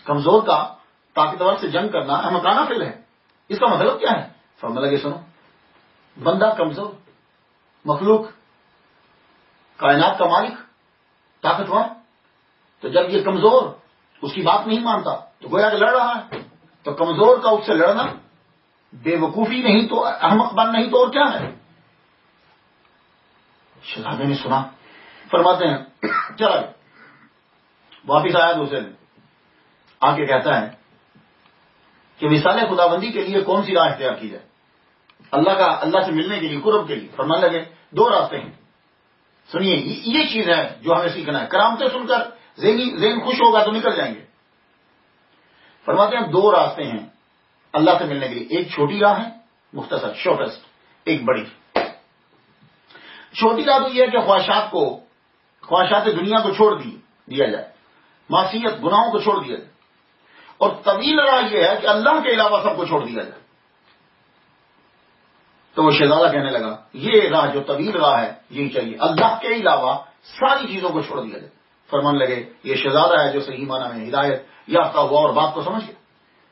کمزور کا طاقتور سے جنگ کرنا احمقانہ فعل ہے. اس کا مطلب کیا ہے؟ فرمانے لگے سنو، بندہ کمزور، مخلوق، کائنات کا مالک، طاقتور، تو جب یہ کمزور اس کی بات نہیں مانتا تو گویا کہ لڑ رہا ہے. تو کمزور کا اس سے لڑنا بے وقوفی نہیں تو احمق بن نہیں تو اور کیا ہے؟ شہزادے نے سنا، فرماتے ہیں چلا واپس آیا دوسرے دن، آ کے کہتا ہے کہ مثال خدابندی کے لیے کون سی راہ اختیار کی جائے، اللہ سے ملنے کے لیے، قرب کے لیے. فرمانے لگے دو راستے ہیں، سنیے یہ چیز ہے جو ہمیں سیکھنا ہے. کرامتیں سن کر ذہن خوش ہوگا تو نکل جائیں گے. فرماتے ہیں دو راستے ہیں اللہ سے ملنے کے لیے، ایک چھوٹی راہ ہے، مختصر شارٹیسٹ، ایک بڑی. چھوٹی راہ تو یہ ہے کہ خواہشات دنیا کو چھوڑ دیا جائے، معصیت گناہوں کو چھوڑ دیا جائے. اور طویل راہ یہ ہے کہ اللہ کے علاوہ سب کو چھوڑ دیا جائے. تو وہ شہزادہ کہنے لگا یہ راہ جو طویل راہ ہے یہی چاہیے، اللہ کے علاوہ ساری چیزوں کو چھوڑ دیا جائے. فرمان لگے یہ شہزادہ ہے جو صحیح معنی میں ہدایت یافتہ ہوا اور بات کو سمجھ گیا.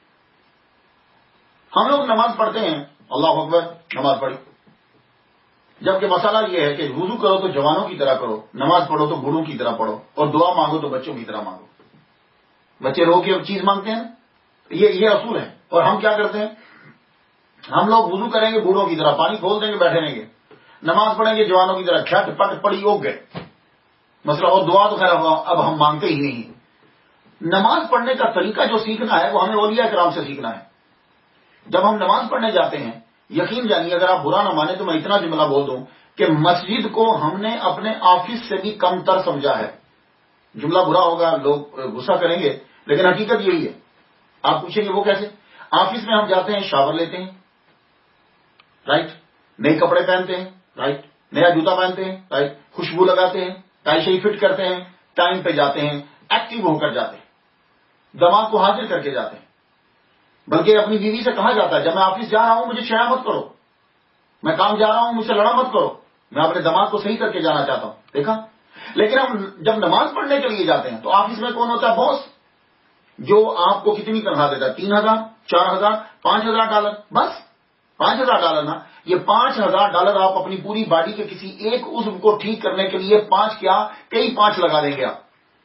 ہم لوگ نماز پڑھتے ہیں، اللہ اکبر، نماز پڑھی، جبکہ مسئلہ یہ ہے کہ وضو کرو تو جوانوں کی طرح کرو، نماز پڑھو تو بوڑھوں کی طرح پڑھو، اور دعا مانگو تو بچوں کی طرح مانگو. بچے رو کے چیز مانگتے ہیں، یہ اصول ہے. اور ہم کیا کرتے ہیں؟ ہم لوگ وضو کریں گے بوڑھوں کی طرح، پانی کھول دیں گے بیٹھے رہیں گے، نماز پڑھیں گے جوانوں کی طرح، کھٹ پٹ پڑی اوگ گئے مسئلہ. اور دعا تو خیر اب ہم مانگتے ہی نہیں. نماز پڑھنے کا طریقہ جو سیکھنا ہے وہ ہمیں اولیاء کرام سے سیکھنا ہے. جب ہم نماز پڑھنے جاتے ہیں، یقین جانیے اگر آپ برا نہ مانیں تو میں اتنا جملہ بول دوں کہ مسجد کو ہم نے اپنے آفس سے بھی کم تر سمجھا ہے. جملہ برا ہوگا، لوگ غصہ کریں گے، لیکن حقیقت یہی ہے. آپ پوچھیں گے وہ کیسے؟ آفس میں ہم جاتے ہیں، شاور لیتے ہیں، رائٹ، نئے کپڑے پہنتے ہیں، رائٹ، نیا جوتا پہنتے ہیں، رائٹ، خوشبو لگاتے ہیں، ٹائی شائی فٹ کرتے ہیں، ٹائم پہ جاتے ہیں، ایکٹیو ہو کر جاتے ہیں، دماغ کو حاضر کر کے جاتے ہیں. بلکہ اپنی بیوی سے کہا جاتا ہے جب میں آفس جا رہا ہوں مجھے چھیڑا مت کرو، میں کام جا رہا ہوں مجھ سے لڑا مت کرو، میں اپنے دماغ کو صحیح کر کے جانا چاہتا ہوں. دیکھا؟ لیکن ہم جب نماز پڑھنے کے لیے جاتے ہیں تو آفس میں کون ہوتا ہے؟ باس، جو آپ کو کتنی تنخواہ دیتا ہے؟ 3,000، 4,000، $5,000، بس $5,000 نا. یہ $5,000 آپ اپنی پوری باڈی کے کسی ایک عضو کو ٹھیک کرنے کے لیے 5 کیا کئی 5 لگا دیں گے آپ.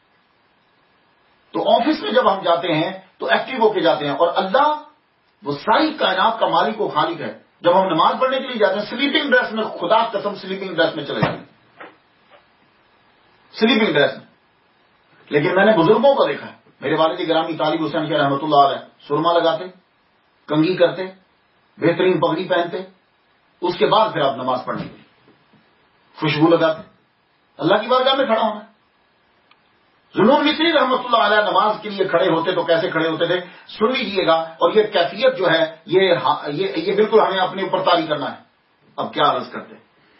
تو آفس میں جب ہم جاتے ہیں تو ایکٹیو ہو کے جاتے ہیں. اور اللہ وہ ساری کائنات کا مالک و خالق ہے. جب ہم نماز پڑھنے کے لیے جاتے ہیں سلیپنگ ڈریس میں، خدا قسم سلیپنگ ڈریس میں چلے جاتے ہیں، سلیپنگ ڈریس میں. لیکن میں نے بزرگوں کو دیکھا ہے، میرے والد گرامی طالب حسین کے رحمۃ اللہ علیہ، سرما لگاتے، کنگھی کرتے، بہترین پگڑی پہنتے، اس کے بعد پھر آپ نماز پڑھنے کے لیے خوشبو لگاتے، اللہ کی بارگاہ میں کھڑا ہونا. ذوالنور مصری رحمۃ اللہ علیہ نماز کے لیے کھڑے ہوتے تو کیسے کھڑے ہوتے تھے؟ سن لیجیے گا. اور یہ کیفیت جو ہے یہ بالکل ہمیں اپنے اوپر طاری کرنا ہے. اب کیا عرض کرتے؟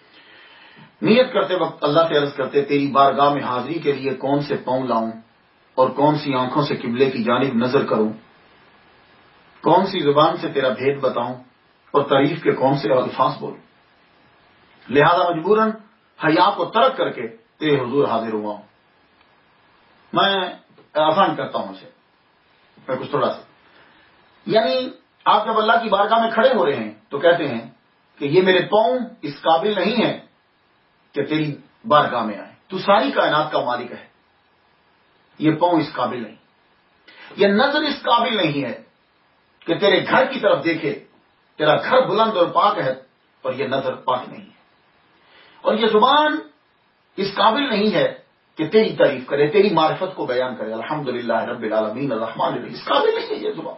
نیت کرتے وقت اللہ سے عرض کرتے تیری بارگاہ میں حاضری کے لیے کون سے پاؤں لاؤں اور کون سی آنکھوں سے قبلے کی جانب نظر کروں، کون سی زبان سے تیرا بھید بتاؤں اور تعریف کے کون سے الفاظ بولوں. لہذا مجبوراً حیا کو ترک کر کے تیرے حضور حاضر ہوا ہوں. میں آسان کرتا ہوں اسے، میں کچھ تھوڑا سا، یعنی آپ جب اللہ کی بارگاہ میں کھڑے ہو رہے ہیں تو کہتے ہیں کہ یہ میرے پاؤں اس قابل نہیں ہے کہ تیری بارگاہ میں آئے، تو ساری کائنات کا مالک ہے، یہ پاؤں اس قابل نہیں، یہ نظر اس قابل نہیں ہے کہ تیرے گھر کی طرف دیکھے، تیرا گھر بلند اور پاک ہے اور یہ نظر پاک نہیں ہے، اور یہ زبان اس قابل نہیں ہے کہ تیری تعریف کرے، تیری معرفت کو بیان کرے، الحمدللہ رب العالمین الرحمن الرحیم، اس قابل نہیں ہے یہ زبان.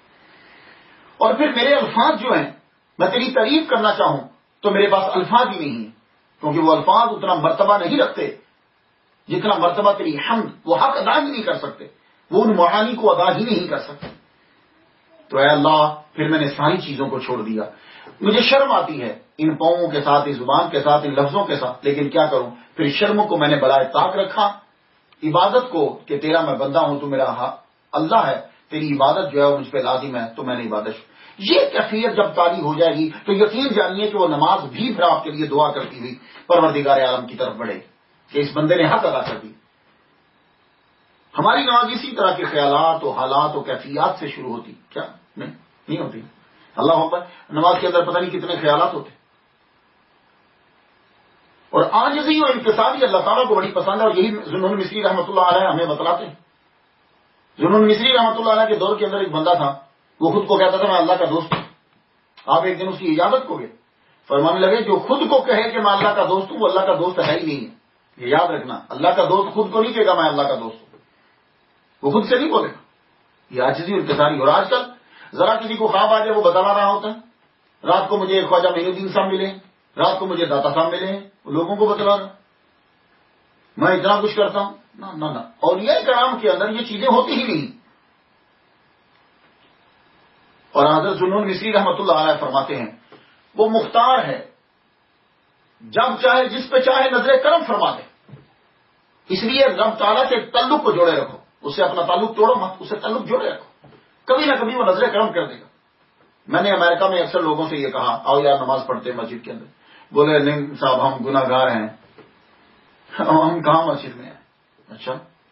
اور پھر میرے الفاظ جو ہیں، میں تیری تعریف کرنا چاہوں تو میرے پاس الفاظ ہی نہیں ہیں، کیونکہ وہ الفاظ اتنا مرتبہ نہیں رکھتے جتنا مرتبہ تیری حمد، وہ حق ادا ہی نہیں کر سکتے، وہ ان معانی کو ادا ہی نہیں کر سکتے. تو اے اللہ پھر میں نے ساری چیزوں کو چھوڑ دیا. مجھے شرم آتی ہے ان پاؤں کے ساتھ، اس زبان کے ساتھ، ان لفظوں کے ساتھ، لیکن کیا کروں؟ پھر شرم کو میں نے برائے طاق رکھا، عبادت کو کہ تیرا میں بندہ ہوں، تو میرا اللہ ہے، تیری عبادت جو ہے وہ مجھ پہ لازم ہے، تو میں نے عبادت. یہ کیفیت جب طاری ہو جائے گی تو یقین جانیے کہ وہ نماز بھی پھر آپ کے لیے دعا کرتی ہوئی پروردگار عالم کی طرف بڑھے کہ اس بندے نے حق ادا کر دی. ہماری نماز اسی طرح کے خیالات و حالات و کیفیات سے شروع ہوتی، کیا نہیں ہوتی؟ اللہ اکبر، نماز کے اندر پتہ نہیں کتنے خیالات ہوتے. اور عاجزی اور انکساری اللہ تعالیٰ کو بڑی پسند ہے، اور یہی ذوالنون مصری رحمۃ اللہ علیہ ہمیں بتلاتے ہیں. ذوالنون مصری رحمۃ اللہ علیہ کے دور کے اندر ایک بندہ تھا، وہ خود کو کہتا تھا میں اللہ کا دوست ہوں. آپ ایک دن اس کی اجازت کو گئے، فرمانے لگے جو خود کو کہے کہ میں اللہ کا دوست ہوں وہ اللہ کا دوست ہے ہی نہیں ہے. یہ یاد رکھنا، اللہ کا دوست خود کو نہیں کہے گا میں اللہ کا دوست ہوں، وہ خود سے نہیں بولے گا. یہ عاجزی اور انکساری. اور آج کل ذرا کسی کو خواب آ جائے وہ بتلا رہا ہوتا ہے، رات کو مجھے خواجہ معین الدین صاحب ملے، رات کو مجھے داتا صاحب ملے ہیں، لوگوں کو بتلا رہا میں اتنا کچھ کرتا ہوں. نہ اور یہ کرام کے اندر یہ چیزیں ہوتی ہی نہیں. اور حضرت ذوالنون مصری رحمۃ اللہ علیہ فرماتے ہیں وہ مختار ہے، جب چاہے جس پہ چاہے نظر کرم فرما دے. اس لیے رب تعالیٰ سے تعلق کو جوڑے رکھو، اس سے اپنا تعلق توڑو مت، اس سے تعلق جوڑے رکھو، کبھی نہ کبھی وہ نظر کرم کر دے گا. میں نے امریکہ میں اکثر لوگوں سے یہ کہا آؤ یار نماز پڑھتے ہیں مسجد کے اندر. بولے نہیں صاحب ہم گناہ گار ہیں. ہم کہاں مسجد میں ہیں؟ اچھا.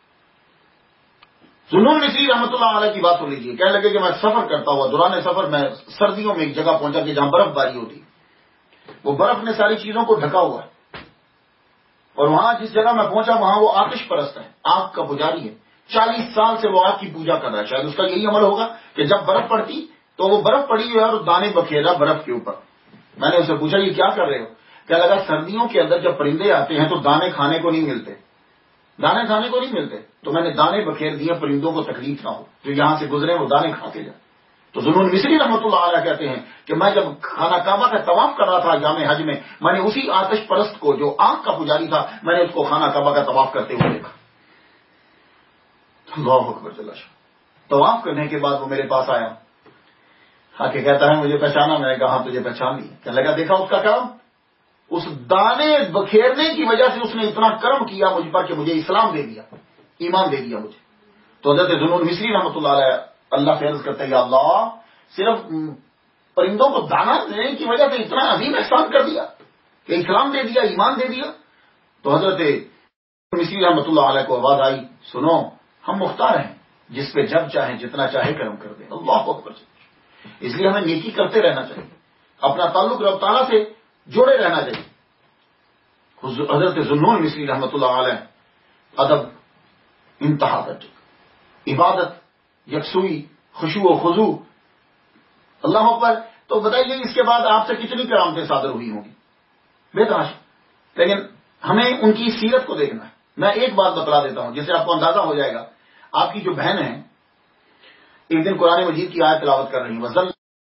ذوالنون مصری رحمۃ اللہ علیہ کی بات سن لیجیے. کہنے لگے کہ میں سفر کرتا ہوا دوران سفر میں سردیوں میں ایک جگہ پہنچا کہ جہاں برف باری ہوتی، وہ برف نے ساری چیزوں کو ڈھکا ہوا ہے. اور وہاں جس جگہ میں پہنچا وہاں وہ آتش پرست ہے، آگ کا پجاری ہے. 40 سال سے وہ آگ کی پوجا کر رہا ہے. شاید اس کا یہی عمل ہوگا کہ جب برف پڑتی تو وہ برف پڑی ہوئی ہے اور دانے بکھیرا برف کے اوپر. میں نے اسے پوچھا یہ کیا کر رہے ہو؟ کیا لگا سردیوں کے اندر جب پرندے آتے ہیں تو دانے کھانے کو نہیں ملتے، دانے کھانے کو نہیں ملتے، تو میں نے دانے بکھیر دیے پرندوں کو تکلیف نہ ہو، جو یہاں سے گزرے وہ دانے کھا کے جائیں. تو ذوالنون مصری رحمۃ اللہ علیہ کہتے ہیں کہ میں جب خانہ کعبہ کا طواف کر رہا تھا جامع حج میں نے اسی آتش پرست کو جو آگ کا پجاری تھا میں نے اس کو خانہ کعبہ کا طواف کرتے ہوئے دیکھا. اللہ اکبر جل شانہ. طواف کرنے کے بعد وہ میرے پاس آیا، آ کے کہتا ہے مجھے پہچانا؟ میں نے کہا تجھے پہچان لیا. کہنے لگا دیکھا اس کا کرم، اس دانے بکھیرنے کی وجہ سے اس نے اتنا کرم کیا مجھ پر کہ مجھے اسلام دے دیا، ایمان دے دیا مجھے. تو حضرت ذوالنون مصری رحمۃ اللہ علیہ اللہ سے عرض کرتے یا اللہ صرف پرندوں کو دانا دینے کی وجہ سے اتنا عظیم احسان کر دیا کہ اسلام دے دیا، ایمان دے دیا. تو حضرت مصری رحمۃ اللہ علیہ کو آواز آئی سنو ہم مختار ہیں، جس پہ جب چاہیں جتنا چاہے کرم کر دیں. اللہ اکبر. اس لیے ہمیں نیکی کرتے رہنا چاہیے، اپنا تعلق رب تعالیٰ سے جوڑے رہنا چاہیے. حضرت ذوالنون مصری رحمۃ اللہ علیہ ادب انتہا تک، عبادت، یکسوئی، خشوع و خضوع. اللہ اکبر. تو بتائیے اس کے بعد آپ سے کتنی کرامتیں صادر ہوئی ہوں گی بے تحاشا. لیکن ہمیں ان کی سیرت کو دیکھنا ہے. میں ایک بات بتلا دیتا ہوں جس سے آپ کو اندازہ ہو جائے گا. آپ کی جو بہن ہے ایک دن قرآن مجید کی آیت تلاوت کر رہی ہیں،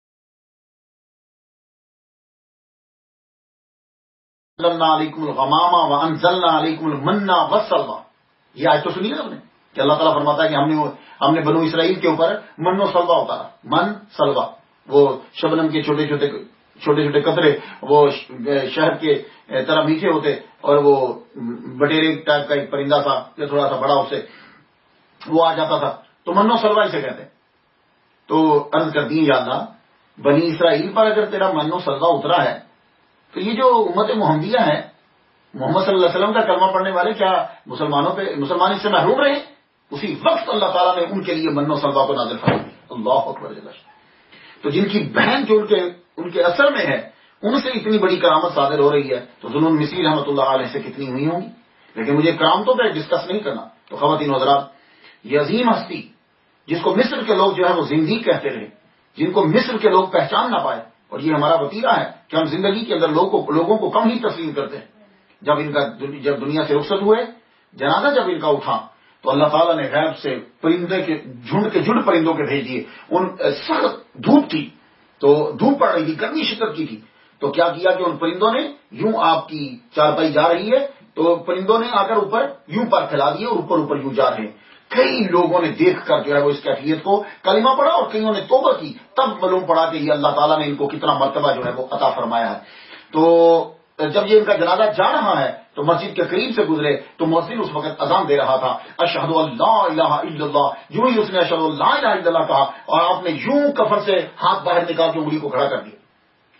علیکم الغمامہ وانزلنا علیکم المنہ والسلویٰ. یہ آیت تو سنی ہے آپ نے کہ اللہ تعالیٰ فرماتا ہے کہ ہم نے بنو اسرائیل کے اوپر من و سلوا اتارا. من سلوا وہ شبنم کے چھوٹے چھوٹے قطرے، وہ شہد کے طرح میٹھے ہوتے، اور وہ بٹیرے ٹائپ کا ایک پرندہ تھا جو تھوڑا سا بڑا، اسے وہ آ جاتا تھا. تو من و سلوا اسے کہتے ہیں. تو عرض کر دی یا اللہ بنی اسرائیل پر اگر تیرا من و سلوا اترا ہے تو یہ جو امت محمدیہ ہے، محمد صلی اللہ علیہ وسلم کا کلمہ پڑھنے والے، کیا مسلمان اس سے محروم رہے؟ اسی وقت اللہ تعالیٰ نے ان کے لیے من و سلوا کو نازل فرما دیا. اللہ اکبر. تو جن کی بہن جو ان کے اثر میں ہے ان سے اتنی بڑی کرامت صادر ہو رہی ہے تو ذوالنون مصری رحمۃ اللہ علیہ سے کتنی ہوئی ہوں گی. لیکن مجھے کرامتوں پہ ڈسکس نہیں کرنا. تو خواتین و حضرات، یہ عظیم ہستی جس کو مصر کے لوگ جو ہے وہ زندگی کہتے رہے، جن کو مصر کے لوگ پہچان نہ پائے، اور یہ ہمارا وطیرہ ہے کہ ہم زندگی کے اندر لوگوں کو کم ہی تسلیم کرتے ہیں. جب دنیا سے رخصت ہوئے، جنازہ جب ان کا اٹھا تو اللہ تعالیٰ نے غیب سے پرندے کے جھنڈ پرندوں کے بھیج دیے. ان سخت دھوپ تھی تو دھوپ پڑ رہی تھی، گرمی شدت کی تھی. تو کیا کیا کہ ان پرندوں نے یوں، آپ کی چارپائی جا رہی ہے تو پرندوں نے آ کر اوپر یوں پر پھیلا دیے اور اوپر یوں جا رہے ہیں. کئی لوگوں نے دیکھ کر جو ہے وہ اس کیفیت کو کلمہ پڑھا، اور کئیوں نے توبہ کی. تب معلوم پڑا کہ یہ اللہ تعالیٰ نے ان کو کتنا مرتبہ جو ہے وہ عطا فرمایا ہے. تو جب یہ ان کا جنازہ جا رہا ہے تو مسجد کے قریب سے گزرے تو مؤذن اس وقت اذان دے رہا تھا، اشہد ان لا الہ الا اللہ. یوں ہی اس نے اشہد ان لا الہ الا اللہ کہا اور آپ نے یوں کفن سے ہاتھ باہر نکال کے انگلی کو کھڑا کر دیا.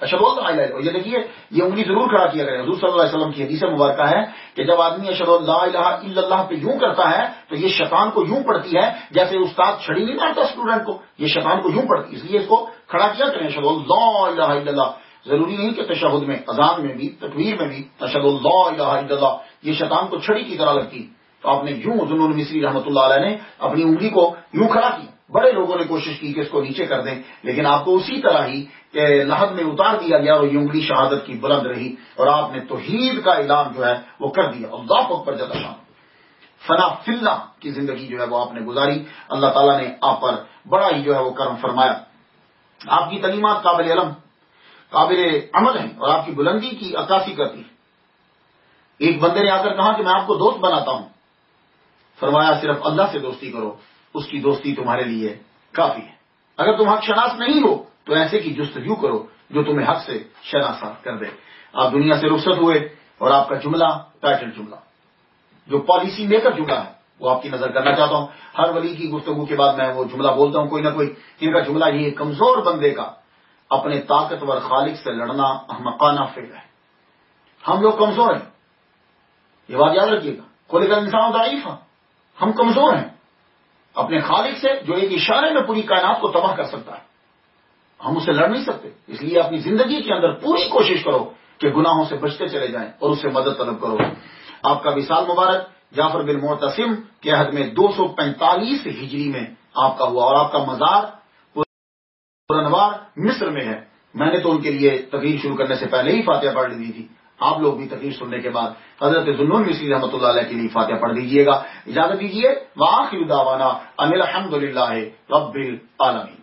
اشہد ان لا الہ الا اللہ. یہ دیکھیے یہ انگلی ضرور کھڑا کیا کرے. حضور صلی اللہ علیہ وسلم کی حدیث مبارکہ ہے کہ جب آدمی اشہد ان لا الہ الا اللہ پہ یوں کرتا ہے تو یہ شیطان کو یوں پڑتی ہے جیسے استاد چھڑی نہیں مارتا اسٹوڈنٹ کو, یہ شیطان کو یوں پڑتی ہے. اس لیے اس کو کھڑا کیا کریں اشہد ان لا الہ الا اللہ. ضروری نہیں کہ تشہد میں, اذان میں بھی, تکبیر میں بھی اشہد ان لا الہ الا اللہ, یہ شیطان کو چھڑی کی طرح لگتی. تو آپ نے یوں ذوالنون مصری رحمۃ اللہ علیہ نے اپنی انگلی کو یوں کھڑا کیا. بڑے لوگوں نے کوشش کی کہ اس کو نیچے کر دیں, لیکن آپ کو اسی طرح ہی لحد میں اتار دیا گیا اور یہ انگلی شہادت کی بلند رہی اور آپ نے توحید کا اعلان جو ہے وہ کر دیا. اللہ اکبر جل شان. فنا فی اللہ کی زندگی جو ہے وہ آپ نے گزاری. اللہ تعالیٰ نے آپ پر بڑا ہی جو ہے وہ کرم فرمایا. آپ کی تعلیمات قابل علم قابل عمل ہیں اور آپ کی بلندی کی عکاسی کرتی ہے. ایک بندے نے آ کر کہا کہ میں آپ کو دوست بناتا ہوں. فرمایا صرف اللہ سے دوستی کرو, اس کی دوستی تمہارے لیے کافی ہے. اگر تم حق شناس نہیں ہو تو ایسے کی جستجو کرو جو تمہیں حق سے شناسا کر دے. آپ دنیا سے رخصت ہوئے اور آپ کا جملہ ٹائٹل جملہ جو پالیسی میکر جملہ ہے وہ آپ کی نظر کرنا چاہتا ہوں. ہر ولی کی گفتگو کے بعد میں وہ جملہ بولتا ہوں کوئی نہ کوئی. ان کا جملہ یہ کمزور بندے کا اپنے طاقتور خالق سے لڑنا احمقانہ فعل ہے. ہم لوگ کمزور ہیں, یہ بات یاد رکھیے گا. خلق الانسان ضعیفا, ہم کمزور ہیں اپنے خالق سے جو ایک اشارے میں پوری کائنات کو تباہ کر سکتا ہے. ہم اسے لڑ نہیں سکتے. اس لیے اپنی زندگی کے اندر پوری کوشش کرو کہ گناہوں سے بچتے چلے جائیں اور اس سے مدد طلب کرو. آپ کا وصال مبارک جعفر بن معتصم کے عہد میں 245 ہجری میں آپ کا ہوا اور آپ کا مزار پرانوار مصر میں ہے. میں نے تو ان کے لیے تقریر شروع کرنے سے پہلے ہی فاتحہ پڑھ دی تھی. آپ لوگ بھی تقریر سننے کے بعد حضرت ذوالنون مصری رحمۃ اللہ علیہ کے لیے فاتحہ پڑھ دیجیے گا. اجازت دیجیے. وآخر دعوانا ان الحمد للہ رب العالمین.